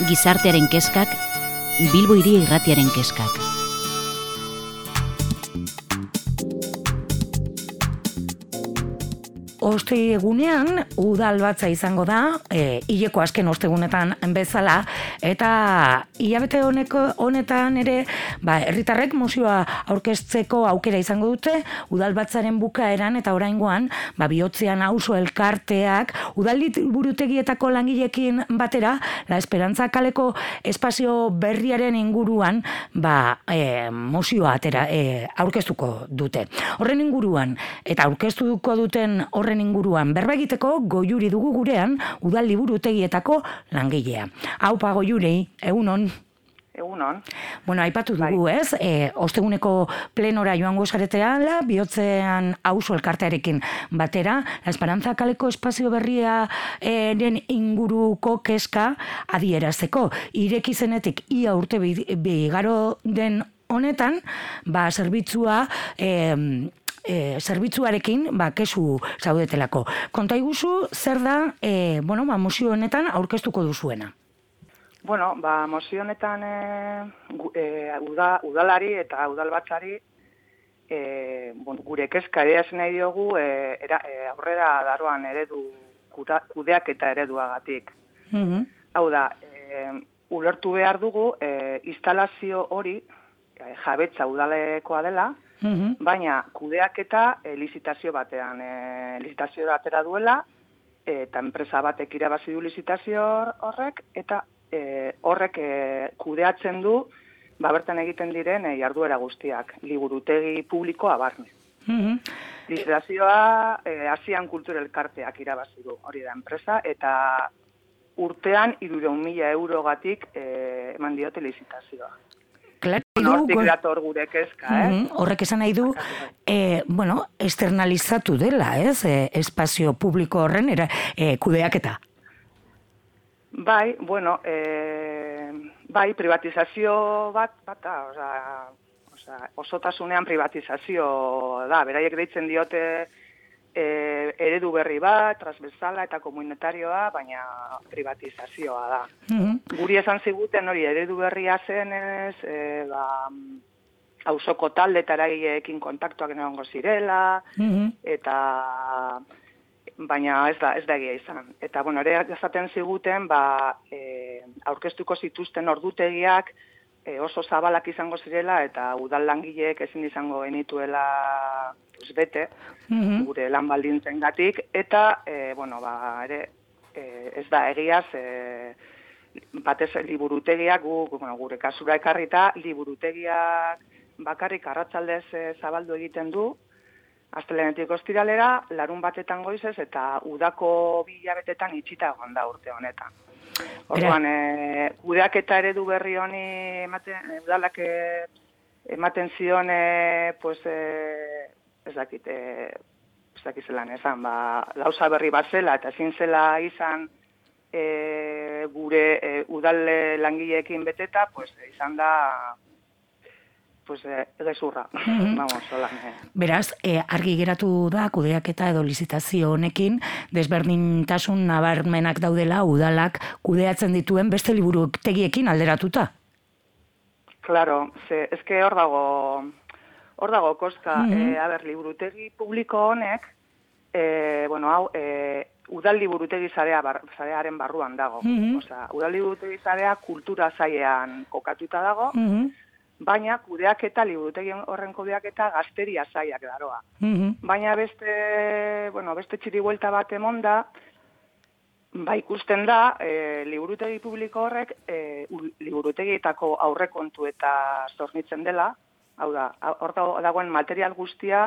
Gizartearen kezkak, Bilbo Hiria Irratiaren kezkak. Ostegunean udalbatza izango da, hileko azken ostegunetan bezala, eta hilabete honetan ere, herritarrek mozioa aurkezteko aukera izango dute, udalbatzaren bukaeran eta oraingoan, bihotzean auzo elkarteak, udalburutegietako langileekin batera, La Esperantza kaleko espazio berriaren inguruan, mozioa aurkeztuko dute. Horren inguruan, eta aurkeztuko duten horren inguruan berba egiteko Goiuri dugu gurean udal liburutegietako langilea. Aupa Goiuri, egunon. Egunon. Bueno, aipatu dugu, ez? Osteguneko plenora joango zareteala, bihotzean auzo elkartearekin batera, La Esperantza kaleko espazio berriaren inguruko kezka adierazteko. Ireki zenetik ia urte bigaro den honetan, zerbitzua zerbitzuarekin kesu zaudetelako. Konta iguzu, zer da mozio honetan aurkeztuko duzuena? Bueno, mozio honetan udalari eta udalbatzari gure kezka adierazi nahi diogu aurrera daroan kudeak eta ereduagatik. Hau da, ulertu behar dugu instalazio hori jabetza udalekoa dela, baina kudeaketa lizitazio batean. Lizitazio batera duela, eta enpresa batek irabazi du lizitazio horrek, eta horrek kudeatzen du, bertan egiten diren jarduera guztiak, liburutegi publikoa barne. Lizitazioa Asian Kultur Elkarteak irabazi du, hori da enpresa, eta urtean 300.000 eurogatik eman diote lizitazioa. Hortik dator gure kezka, Horrek esan nahi du, externalizatu dela, ez? Espazio publiko horren kudeaketa. Bai, privatizazio bat, osotasunean privatizazio da, beraiek deitzen diote eredu berri bat, transversala eta komunitarioa, baina privatizazioa da. Guri esan ziguten hori eredu berria zenez, auzoko talde eta eragileekin kontaktuak egongo zirela, eta baina ez da egia izan. Eta ere esaten ziguten, aurkeztuko zituzten ordutegiak oso zabalak izango zirela, eta udal langileek ezin izango genituela bete, gure lan baldintzengatik, eta, ez da egiaz, batez liburutegiak, gure kasura ekarrita, liburutegiak bakarrik arratsaldez zabaldu egiten du, astelehenetik ostiralera, larun batetan goizez, eta udako 2 hilabetetan itxita egon da urte honetan. Orduan, kudeaketa eredu berri honi udalak ematen zion, ez dakit zelan esan, gauza berri bat zela, eta ezin zela izan gure udal langileekin beteta, izan da gezurra. Beraz, argi geratu da kudeaketa edo lizitazio honekin desberdintasun nabarmenak daudela udalak kudeatzen dituen beste liburutegiekin alderatuta. Claro, eske hor dago koska. Liburutegi publiko honek, udal liburutegi sarearen barruan dago. Udal liburutegi sarea kultura sailean kokatuta dago, baina kudeaketa, liburutegi horren kudeaketa gazteria saiak daroa. Baina beste txiribuelta bat emonda, ikusten da, liburutegi publiko horrek liburutegietako aurrekontu eta zornitzen dela, hau da, hor dagoen material guztia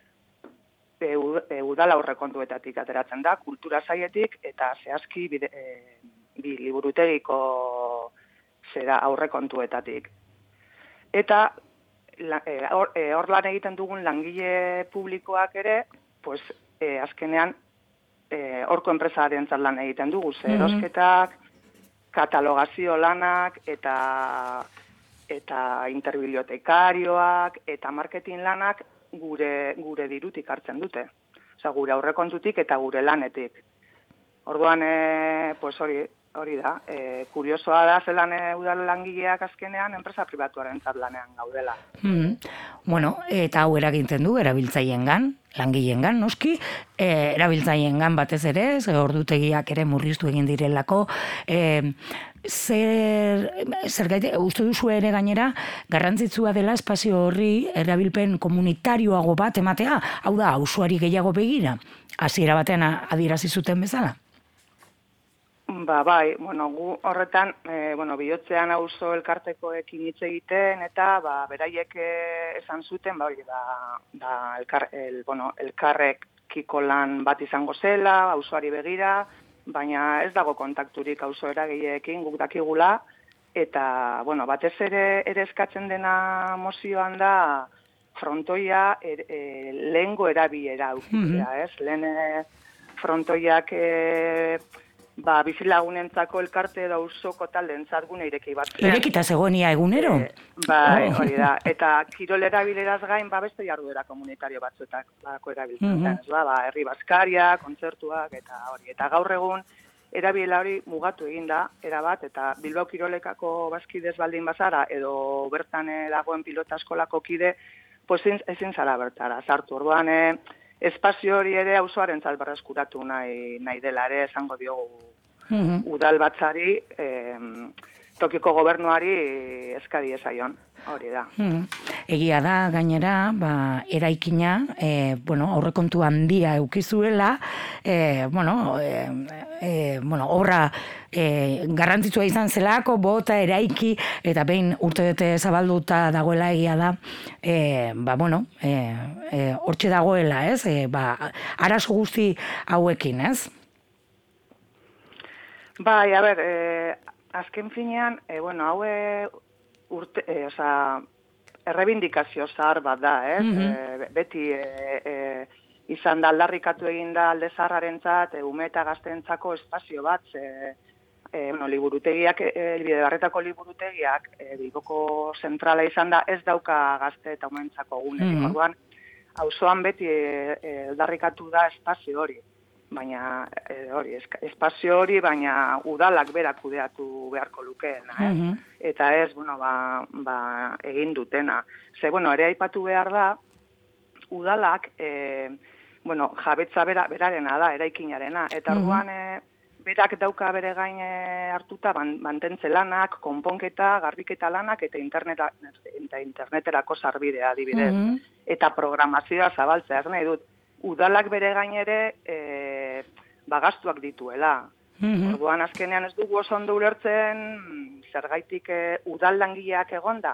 udal aurrekontuetatik ateratzen da, kultura sailetik eta zehazki bi liburutegiko aurrekontuetatik. Eta hor lan egiten dugun langile publikoak ere, azkenean horko enpresaren lan egiten dugu, erosketak, katalogazio lanak eta interbibliotekarioak eta marketing lanak gure dirutik hartzen dute. Gure aurrekontutik eta gure lanetik. Orduan, hori, hori da. Kuriosoa da zelan udal langileak azkenean enpresa pribatuaren lanean gaudela. Bueno, eta hau eragintzen du erabiltzaileengan, langileengan noski, erabiltzaileengan batez ere, ordutegiak ere murriztu egin direlako, zergatik uste duzu ere gainera garrantzitsua dela espazio horri erabilpen komunitarioago bat ematea, hau da, auzoari gehiago begira, hasiera batean adierazi zuten bezala? Bai, gu horretan, bihotzean auzo elkartekoekin hitz egiten, eta beraiek esan zuten, elkarrekiko lan bat izango zela, auzoari begira, baina ez dago kontakturik auzo eragileekin guk dakigula, eta, batez ere eskatzen dena mozioan da frontoia lehengo erabilera aukitzea, ez? Lehen frontoiak bizilagunentzako elkarte edo auzoko taldeentzat gune irekei bat. Irekita zegoenia egunero? Bai, hori da. Eta kirol erabileraz gain, beste jarduera komunitario batzuetako erabiltzen. Herri bazkaria, kontzertuak, eta hori. Eta gaur egun, erabilera hori mugatu eginda, erabat, eta Bilbao Kirolekako bazkidez baldin bazara, edo bertan dagoen pilota eskolako kide, ezin zara bertara. Sartu orduan, espazio hori ere auzoaren berreskuratu nahi dela ere esango diogu udal batzari, tokiko gobernuari eskari ezaion, hori da. Egia da, gainera, eraikina, aurrekontu handia eukizuela, obra garrantzitsua izan zelako, bota, eraiki, eta behin urtebete zabalduta dagoela egia da, hortxe dagoela, ez? Arazo guzti hauekin, ez? Bai, azken finean, hau errebindikazio zahar bat da, ez? Beti izan da aldarrikatu egin da alde zaharrarentzat, ume eta gazteentzako espazio bat, liburutegiak, Elbide Barretako liburutegiak, Bilboko zentrala izan da, ez dauka gazte eta umeentzako gunerik. Orduan, auzoan beti aldarrikatu da espazio hori. Baina, espazio hori, baina udalak berak kudeatu beharko lukeena, eta ez, egin dutena. Ere aipatu behar da, udalak, jabetza berarena da, eraikinarena, eta orduan, berak dauka bere gain hartuta mantentze lanak, konponketa, garbiketa lanak, eta interneterako sarbidea adibidez. Eta programazioa zabaltzea, ez nahi dut, udalak bere gain ere gastuak dituela. Orduan azkenean ez dugu oso ondo ulertzen zergaitik udal langileak egonda.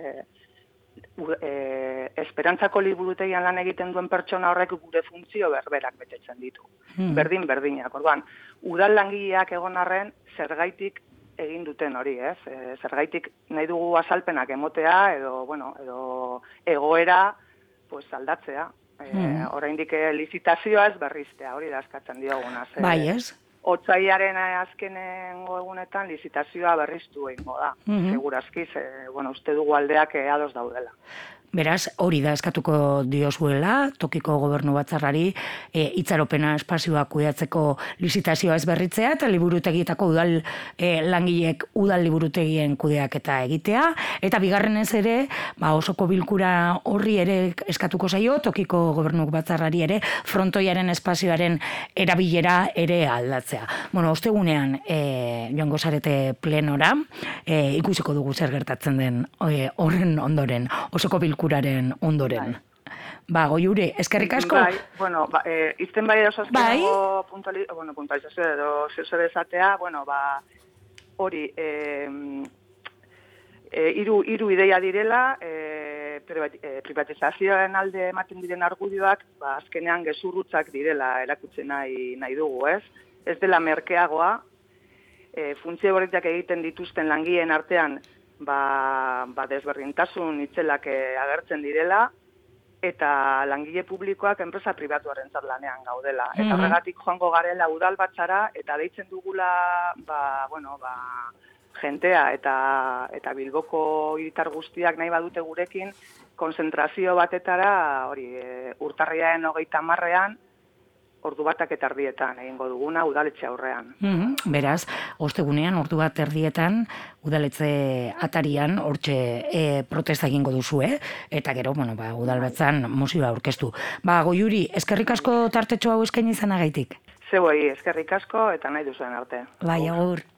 Esperantzako liburutegian lan egiten duen pertsona horrek gure funtzio berberak betetzen ditu. Berdinak. Orduan, udal langileak egon arren zergaitik egin duten hori, ez? Zergaitik nahi dugu azalpenak emotea edo egoera aldatzea. Oraindik lizitazioa ez berriztea, hori da eskatzen dioguna. Bai, ez? Otsaiaren azkenengo egunetan lizitazioa berriztu egingo da. Segurazki, uste dugu aldeak ados daudela. Beraz, hori da eskatuko diozuela, tokiko gobernu batzarrari itxaropena espazioa kudeatzeko lizitazioa ez berritzea, eta liburutegietako udal langileek udal liburutegien kudeaketa egitea, eta bigarrenez ere, osoko bilkura horri ere eskatuko zaio, tokiko gobernu batzarrari ere, frontoiaren espazioaren erabilera ere aldatzea. Ostegunean, joango zarete plenora, ikusiko dugu zer gertatzen den horren ondoren, osoko bilkuraren ondoren. Goiure, eskerrik asko? Izten bai oso azkenago puntualizazio edo zer esatea, hori, hiru ideia direla, privatizazioen alde ematen diren argudioak, azkenean gezurrutzak direla erakutzen nahi dugu, ez? Ez dela merkeagoa, funtzio horretak egiten dituzten langileen artean, desberdintasun itzelak agertzen direla, eta langile publikoak enpresa pribatuaren lanean gaudela. Eta horregatik joango garela udal batzara, eta deitzen dugula, jentea eta Bilboko hiritar guztiak nahi badute gurekin, konzentrazio batetara, urtarriaren 30ean, ordu 1:30 egingo duguna udaletxe aurrean. Beraz, ostegunean ordu 1:30 udaletxe atarian hortxe protesta egingo duzu, eta gero, udalbatzan mozioa aurkeztu. Goiuri, eskerrik asko tartetxo hau eskaini izanagaitik. Zeuei, eskerrik asko eta nahi duzuen arte. Bai, agur.